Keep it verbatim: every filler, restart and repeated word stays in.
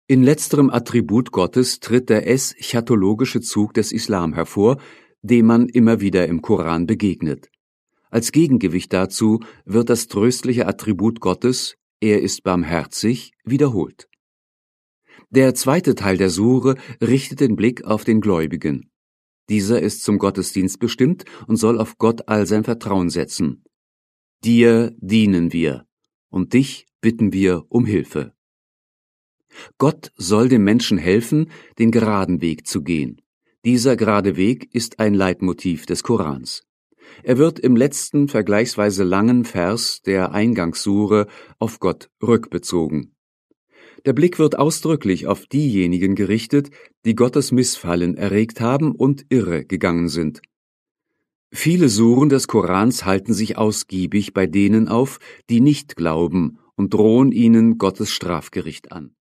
In letzterem Attribut Gottes tritt der eschatologische Zug des Islam hervor, dem man immer wieder im Koran begegnet. Als Gegengewicht dazu wird das tröstliche Attribut Gottes, er ist barmherzig, wiederholt. Der zweite Teil der Sure richtet den Blick auf den Gläubigen. Dieser ist zum Gottesdienst bestimmt und soll auf Gott all sein Vertrauen setzen. Dir dienen wir, und dich bitten wir um Hilfe. Gott soll dem Menschen helfen, den geraden Weg zu gehen. Dieser gerade Weg ist ein Leitmotiv des Korans. Er wird im letzten, vergleichsweise langen Vers der Eingangssure auf Gott rückbezogen. Der Blick wird ausdrücklich auf diejenigen gerichtet, die Gottes Missfallen erregt haben und irre gegangen sind. Viele Suren des Korans halten sich ausgiebig bei denen auf, die nicht glauben, und drohen ihnen Gottes Strafgericht an.